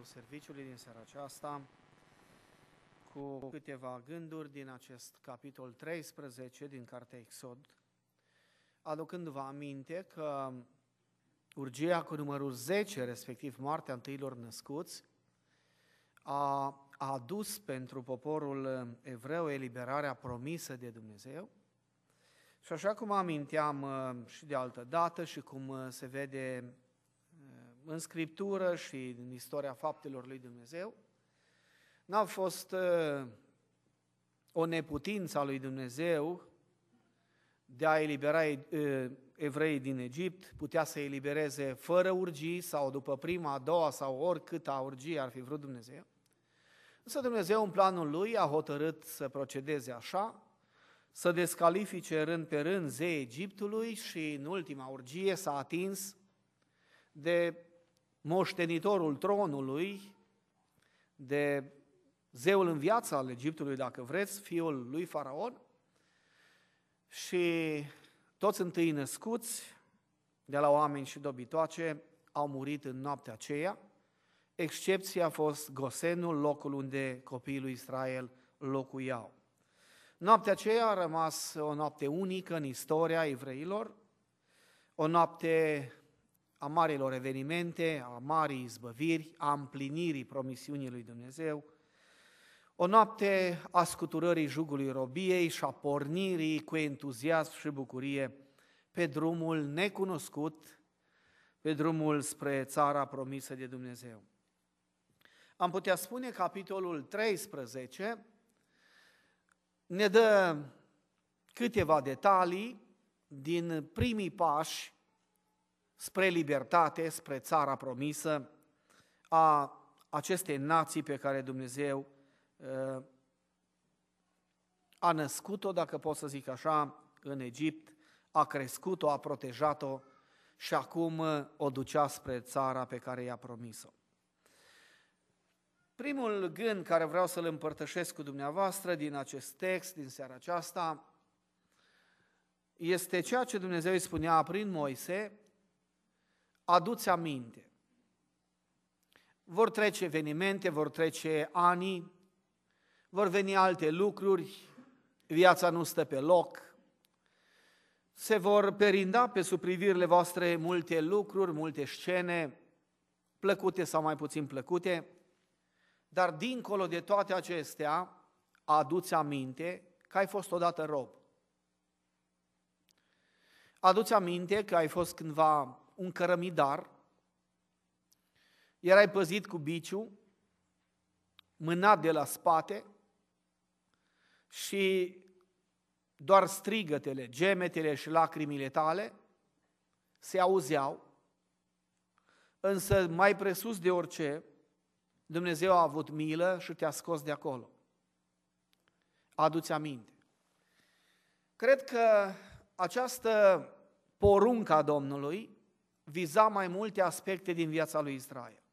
cadrul serviciului din seara aceasta cu câteva gânduri din acest capitol 13 din Cartea Exod, aducându-vă aminte că urgia cu numărul 10, respectiv moartea întâilor născuți, a adus pentru poporul evreu eliberarea promisă de Dumnezeu. Și așa cum aminteam și de altă dată și cum se vede în Scriptură și în istoria faptelor lui Dumnezeu, n-a fost o neputință a lui Dumnezeu de a elibera evreii din Egipt, putea să elibereze fără urgii sau după prima, a doua sau oricâta urgie ar fi vrut Dumnezeu. Însă Dumnezeu în planul Lui a hotărât să procedeze așa, să descalifice rând pe rând zeii Egiptului și în ultima urgie s-a atins de moștenitorul tronului, de zeul în viața al Egiptului, dacă vreți, fiul lui Faraon, și toți întâi născuți de la oameni și dobitoace au murit în noaptea aceea. Excepția a fost Gosenul, locul unde copiii lui Israel locuiau. Noaptea aceea a rămas o noapte unică în istoria evreilor, o noapte a marilor evenimente, a marii izbăviri, a împlinirii promisiunii lui Dumnezeu, o noapte a scuturării jugului robiei și a pornirii cu entuziasm și bucurie pe drumul necunoscut, pe drumul spre țara promisă de Dumnezeu. Am putea spune că capitolul 13 ne dă câteva detalii din primii pași spre libertate, spre țara promisă a acestei nații pe care Dumnezeu a născut-o, dacă pot să zic așa, în Egipt, a crescut-o, a protejat-o și acum o ducea spre țara pe care i-a promis-o. Primul gând care vreau să-l împărtășesc cu dumneavoastră din acest text, din seara aceasta, este ceea ce Dumnezeu îi spunea prin Moise: adu-ți aminte. Vor trece evenimente, vor trece ani, vor veni alte lucruri, viața nu stă pe loc, se vor perinda pe sub privirile voastre multe lucruri, multe scene, plăcute sau mai puțin plăcute, dar dincolo de toate acestea, adu-ți aminte că ai fost odată rob. Adu-ți aminte că ai fost cândva un cărămidar, erai păzit cu biciu, mânat de la spate și doar strigătele, gemetele și lacrimile tale se auzeau, însă mai presus de orice, Dumnezeu a avut milă și te-a scos de acolo. Adu-ți aminte. Cred că această poruncă a Domnului viza mai multe aspecte din viața lui Israel,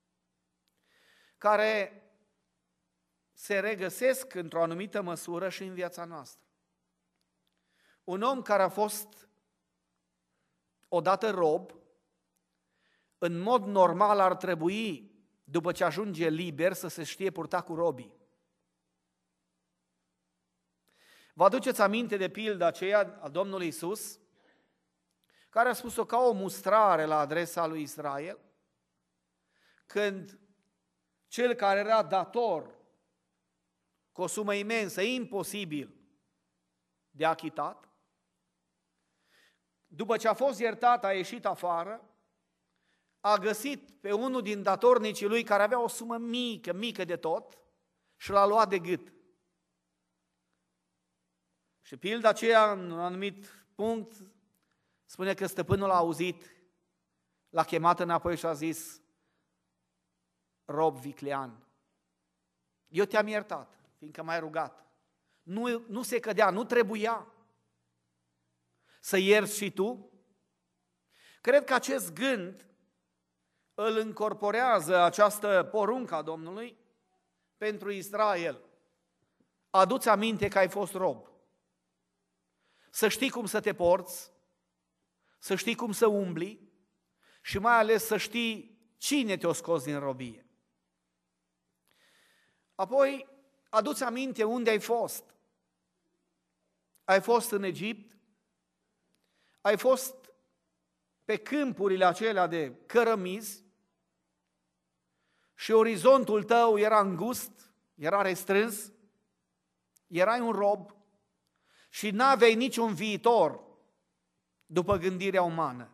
care se regăsesc într-o anumită măsură și în viața noastră. Un om care a fost odată rob, în mod normal ar trebui, după ce ajunge liber, să se știe purta cu robii. Vă aduceți aminte de pilda aceea a Domnului Iisus, care a spus-o ca o mustrare la adresa lui Israel, când cel care era dator cu o sumă imensă, imposibil de achitat, după ce a fost iertat, a ieșit afară, a găsit pe unul din datornicii lui care avea o sumă mică, mică de tot și l-a luat de gât. Și pilda aceea, în un anumit punct, spune că stăpânul a auzit, l-a chemat înapoi și a zis: rob viclean, eu te-am iertat, fiindcă m-ai rugat. Nu se cădea, nu trebuia să ierți și tu? Cred că acest gând îl încorporează această poruncă a Domnului pentru Israel. Adu-ți aminte că ai fost rob. Să știi cum să te porți, să știi cum să umbli și mai ales să știi cine te-a scos din robie. Apoi, adu-ți aminte unde ai fost. Ai fost în Egipt, ai fost pe câmpurile acelea de cărămizi și orizontul tău era îngust, era restrâns, erai un rob și n-aveai niciun viitor după gândirea umană.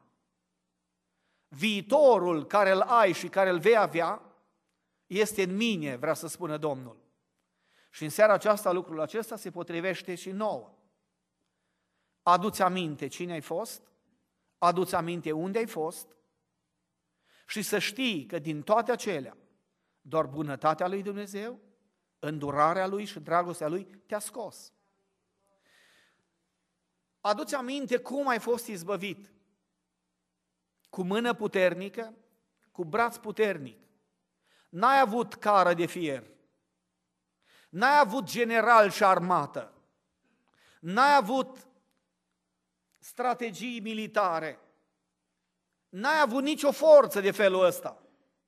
Viitorul care îl ai și care îl vei avea este în mine, vrea să spună Domnul. Și în seara aceasta lucrul acesta se potrivește și nouă. Adu-ți aminte cine ai fost, adu-ți aminte unde ai fost și să știi că din toate acelea, doar bunătatea lui Dumnezeu, îndurarea lui și dragostea lui te-a scos. Adu-ți aminte cum ai fost izbăvit. Cu mână puternică, cu braț puternic. N-ai avut cară de fier. N-ai avut general și armată. N-ai avut strategii militare. N-ai avut nicio forță de felul ăsta.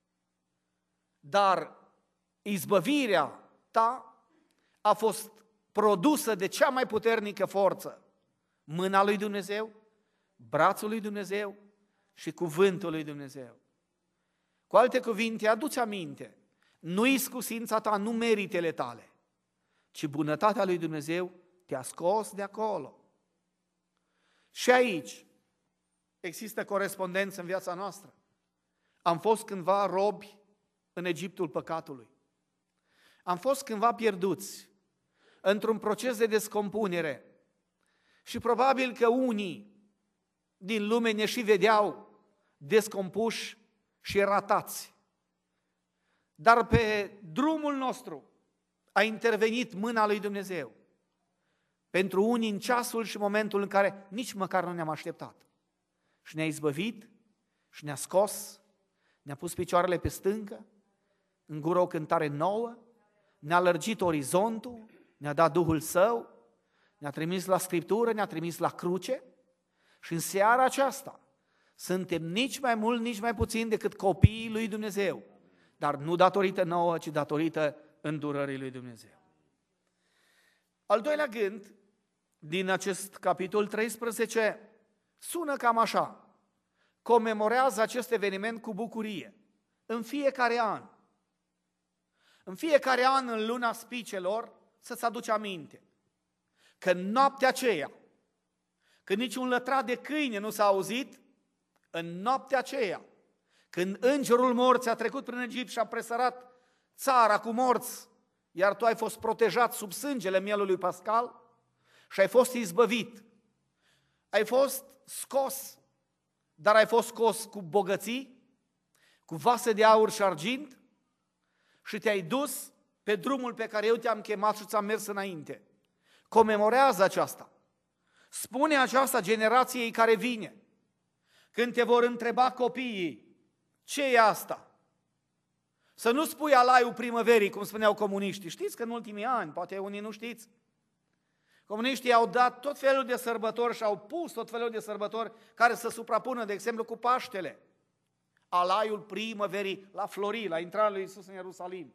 Dar izbăvirea ta a fost produsă de cea mai puternică forță. Mâna lui Dumnezeu, brațul lui Dumnezeu și cuvântul lui Dumnezeu. Cu alte cuvinte, adu-ți aminte, nu iscusința ta, nu meritele tale, ci bunătatea lui Dumnezeu te-a scos de acolo. Și aici există corespondență în viața noastră. Am fost cândva robi în Egiptul păcatului. Am fost cândva pierduți într-un proces de descompunere și probabil că unii din lume ne și vedeau descompuși și ratați. Dar pe drumul nostru a intervenit mâna lui Dumnezeu. Pentru unii în ceasul și momentul în care nici măcar nu ne-am așteptat. Și ne-a izbăvit și ne-a scos, ne-a pus picioarele pe stâncă, în gură o cântare nouă, ne-a lărgit orizontul, ne-a dat Duhul Său, ne-a trimis la Scriptură, ne-a trimis la cruce și în seara aceasta suntem nici mai mult, nici mai puțin decât copiii lui Dumnezeu, dar nu datorită nouă, ci datorită îndurării lui Dumnezeu. Al doilea gând din acest capitol 13 sună cam așa: comemorează acest eveniment cu bucurie. În fiecare an, în luna spicelor, să-ți aduci aminte că în noaptea aceea, când niciun lătrat de câine nu s-a auzit, în noaptea aceea, când îngerul morții a trecut prin Egipt și a presărat țara cu morți, iar tu ai fost protejat sub sângele mielului pascal și ai fost izbăvit, ai fost scos, dar ai fost scos cu bogății, cu vase de aur și argint și te-ai dus pe drumul pe care eu te-am chemat și ți-am mers înainte. Comemorează aceasta. Spune aceasta generației care vine. Când te vor întreba copiii, ce e asta? Să nu spui alaiul primăverii, cum spuneau comuniștii. Știți că în ultimii ani, poate unii nu știți, comuniștii au dat tot felul de sărbători și au pus tot felul de sărbători care să suprapună, de exemplu, cu Paștele. Alaiul primăverii la Flori, la intrarea lui Iisus în Ierusalim.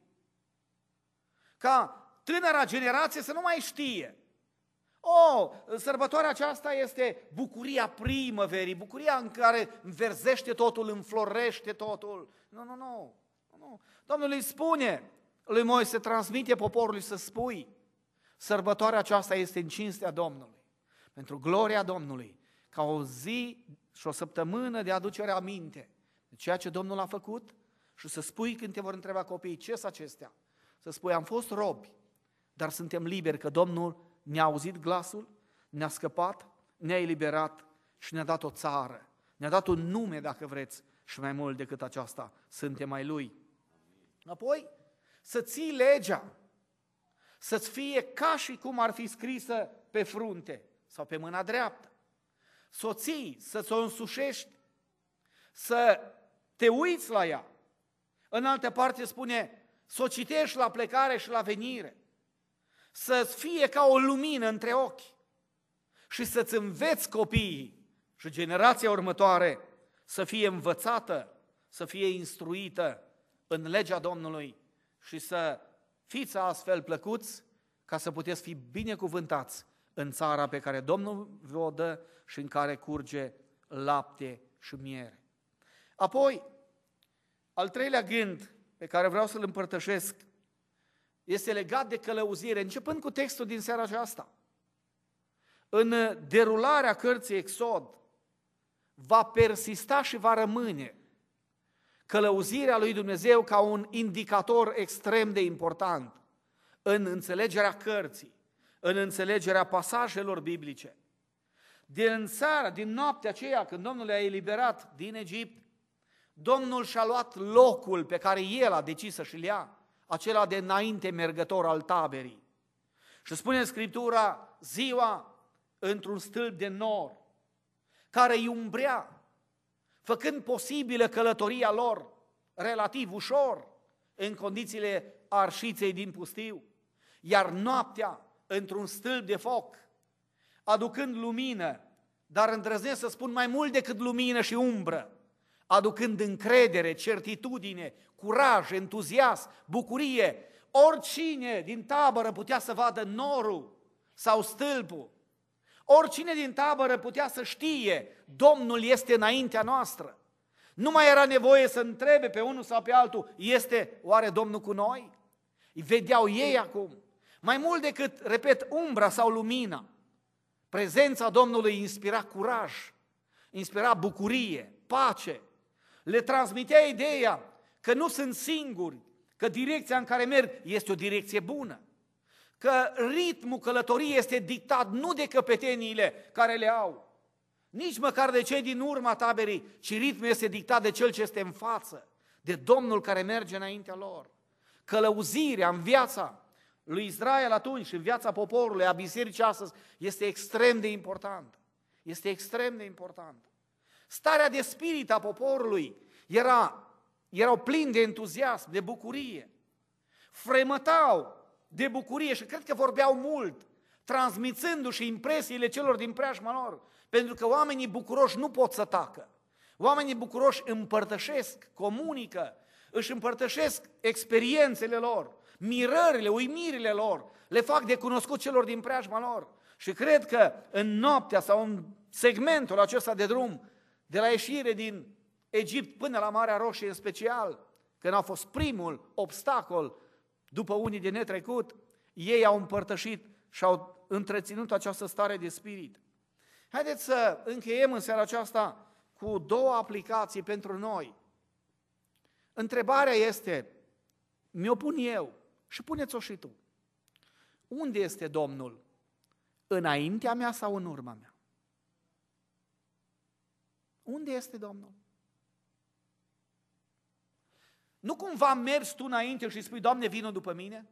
Ca tânăra generație să nu mai știe. Sărbătoarea aceasta este bucuria primăverii, bucuria în care înverzește totul, înflorește totul. Nu. Domnul îi spune lui Moise, transmite poporului să spui, sărbătoarea aceasta este în cinstea Domnului, pentru gloria Domnului, ca o zi și o săptămână de aducere aminte de ceea ce Domnul a făcut și să spui când te vor întreba copiii, ce sunt acestea? Să spui, am fost robi, dar suntem liberi că Domnul ne-a auzit glasul, ne-a scăpat, ne-a eliberat și ne-a dat o țară, ne-a dat un nume, dacă vreți, și mai mult decât aceasta, suntem ai Lui. Apoi, să ții legea, să-ți fie ca și cum ar fi scrisă pe frunte sau pe mâna dreaptă. Să o ții, să o însușești, să te uiți la ea. În altă parte spune, să o citești la plecare și la venire. Să-ți fie ca o lumină între ochi și să-ți înveți copiii și generația următoare să fie învățată, să fie instruită în legea Domnului și să fiți astfel plăcuți ca să puteți fi binecuvântați în țara pe care Domnul vă dă și în care curge lapte și miere. Apoi, al treilea gând pe care vreau să-l împărtășesc este legat de călăuzire, începând cu textul din seara aceasta. În derularea cărții Exod va persista și va rămâne călăuzirea lui Dumnezeu ca un indicator extrem de important în înțelegerea cărții, în înțelegerea pasajelor biblice. Din seara, din noaptea aceea, când Domnul le-a eliberat din Egipt, Domnul și-a luat locul pe care El a decis să și-l ia, acela de înainte mergător al taberii. Și spune Scriptura, ziua într-un stâlp de nor, care îi umbrea, făcând posibilă călătoria lor relativ ușor în condițiile arșiței din pustiu, iar noaptea într-un stâlp de foc, aducând lumină, dar îndrăznesc să spun mai mult decât lumină și umbră, aducând încredere, certitudine, curaj, entuziasm, bucurie. Oricine din tabără putea să vadă norul sau stâlpul. Oricine din tabără putea să știe, Domnul este înaintea noastră. Nu mai era nevoie să întrebe pe unul sau pe altul, este oare Domnul cu noi? Îi vedeau ei acum. Mai mult decât, repet, umbra sau lumina, prezența Domnului inspira curaj, inspira bucurie, pace. Le transmitea ideea că nu sunt singuri, că direcția în care merg este o direcție bună, că ritmul călătoriei este dictat nu de căpeteniile care le au, nici măcar de cei din urma taberii, ci ritmul este dictat de cel ce este în față, de Domnul care merge înaintea lor. Călăuzirea în viața lui Israel atunci și în viața poporului, a bisericii astăzi, este extrem de importantă. Este extrem de importantă. Starea de spirit a poporului erau plini de entuziasm, de bucurie. Fremătau de bucurie și cred că vorbeau mult, transmițându-și impresiile celor din preajma lor, pentru că oamenii bucuroși nu pot să tacă. Oamenii bucuroși împărtășesc, comunică, își împărtășesc experiențele lor, mirările, uimirile lor, le fac de cunoscut celor din preajma lor. Și cred că în noaptea sau în segmentul acesta de drum, de la ieșire din Egipt până la Marea Roșie în special, când a fost primul obstacol după unii de netrecut, ei au împărtășit și au întreținut această stare de spirit. Haideți să încheiem în seara aceasta cu două aplicații pentru noi. Întrebarea este, mi-o pun eu și puneți-o și tu. Unde este Domnul? Înaintea mea sau în urma mea? Unde este Domnul? Nu cumva mergi tu înainte și spui, Doamne, vină după mine?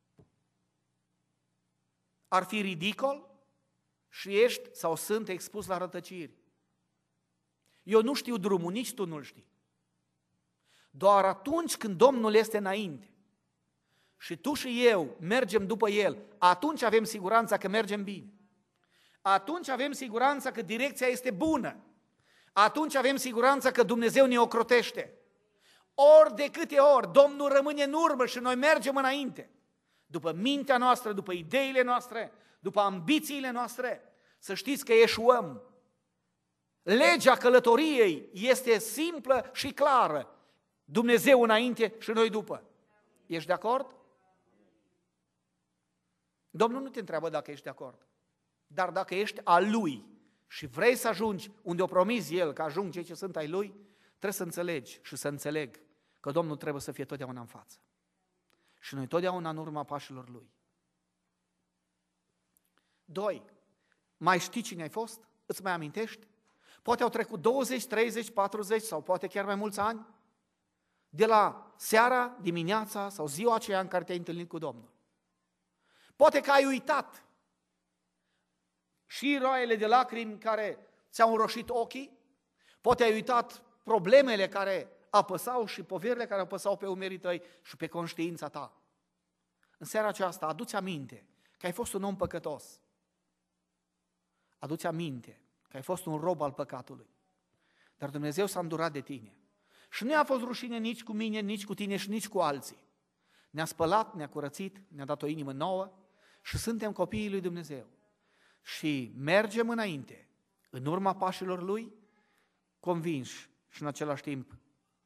Ar fi ridicol și ești sau sunt expus la rătăciri. Eu nu știu drumul, nici tu nu-l știi. Doar atunci când Domnul este înainte și tu și eu mergem după El, atunci avem siguranța că mergem bine. Atunci avem siguranța că direcția este bună. Atunci avem siguranța că Dumnezeu ne ocrotește. Ori de câte ori Domnul rămâne în urmă și noi mergem înainte, după mintea noastră, după ideile noastre, după ambițiile noastre, să știți că eșuăm. Legea călătoriei este simplă și clară. Dumnezeu înainte și noi după. Ești de acord? Domnul nu te întreabă dacă ești de acord, dar dacă ești al Lui și vrei să ajungi unde o promis El că ajung cei ce sunt ai Lui, trebuie să înțelegi și să înțeleg că Domnul trebuie să fie totdeauna în față. Și noi totdeauna în urma pașilor Lui. 2. Mai știi cine ai fost? Îți mai amintești? Poate au trecut 20, 30, 40 sau poate chiar mai mulți ani de la seara, dimineața sau ziua aceea în care te-ai întâlnit cu Domnul. Poate că ai uitat și roaiele de lacrimi care ți-au înroșit ochii, poate ai uitat problemele care apăsau și poverile care apăsau pe umerii tăi și pe conștiința ta. În seara aceasta, adu-ți aminte că ai fost un om păcătos. Adu-ți aminte că ai fost un rob al păcatului. Dar Dumnezeu s-a îndurat de tine. Și nu a fost rușine nici cu mine, nici cu tine și nici cu alții. ne-a spălat, ne-a curățit, ne-a dat o inimă nouă și suntem copiii lui Dumnezeu. Și mergem înainte, în urma pașilor Lui, convinși și în același timp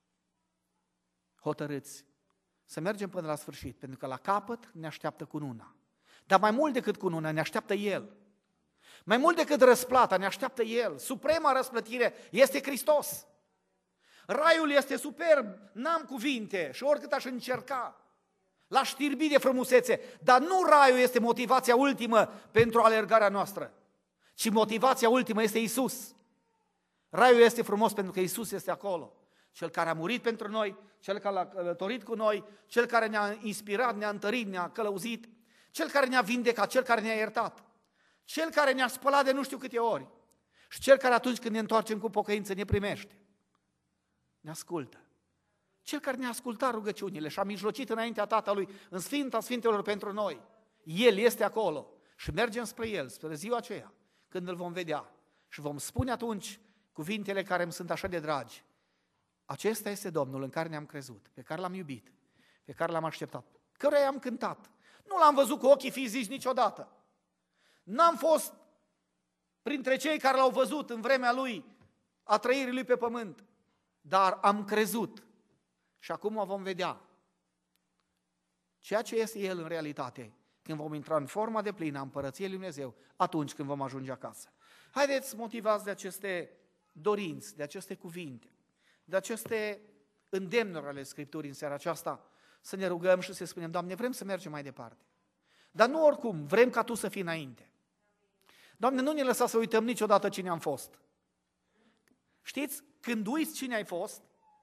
hotărâți să mergem până la sfârșit, pentru că la capăt ne așteaptă cununa. Dar mai mult decât cununa, ne așteaptă El. Mai mult decât răsplata, ne așteaptă El. Suprema răsplătire este Hristos. Raiul este superb, n-am cuvinte și oricât aș încerca, l-aș știrbi de frumusețe, dar nu raiul este motivația ultimă pentru alergarea noastră, ci motivația ultimă este Iisus. Raiul este frumos pentru că Iisus este acolo. Cel care a murit pentru noi, Cel care a călătorit cu noi, Cel care ne-a inspirat, ne-a întărit, ne-a călăuzit, Cel care ne-a vindecat, Cel care ne-a iertat, Cel care ne-a spălat de nu știu câte ori și Cel care atunci când ne întoarcem cu pocăință ne primește, ne ascultă. Cel care ne-a ascultat rugăciunile și a mijlocit înaintea Tatălui în Sfânta Sfintelor pentru noi. El este acolo și mergem spre El, spre ziua aceea, când îl vom vedea și vom spune atunci cuvintele care îmi sunt așa de dragi. Acesta este Domnul în care ne-am crezut, pe care l-am iubit, pe care l-am așteptat, căruia i-am cântat. Nu l-am văzut cu ochii fizici niciodată. N-am fost printre cei care l-au văzut în vremea lui, a trăirii lui pe pământ, dar am crezut și acum o vom vedea. Ceea ce este El în realitate, când vom intra în forma de plină a Împărăției lui Dumnezeu, atunci când vom ajunge acasă. Haideți, motivați de aceste dorinți, de aceste cuvinte, de aceste îndemnuri ale Scripturii în seara aceasta, să ne rugăm și să spunem, Doamne, vrem să mergem mai departe. Dar nu oricum, vrem ca Tu să fii înainte. Doamne, nu ne lăsa să uităm niciodată cine am fost. Știți, când uiți cine ai fost,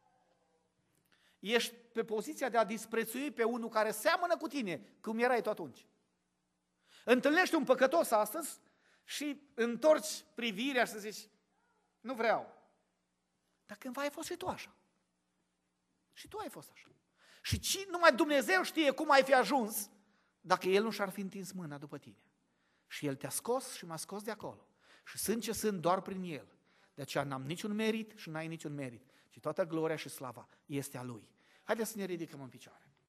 ești pe poziția de a disprețui pe unul care seamănă cu tine, cum erai tu atunci. Întâlnești un păcătos astăzi și întorci privirea și să zici, nu vreau. Dar cândva ai fost și tu așa. Și tu ai fost așa. Și numai Dumnezeu știe cum ai fi ajuns dacă El nu și-ar fi întins mâna după tine. Și El te-a scos și m-a scos de acolo. Și sunt ce sunt doar prin El. De aceea n-am niciun merit și n-ai niciun merit, ci toată gloria și slava este a Lui. Haideți să ne ridicăm în picioare.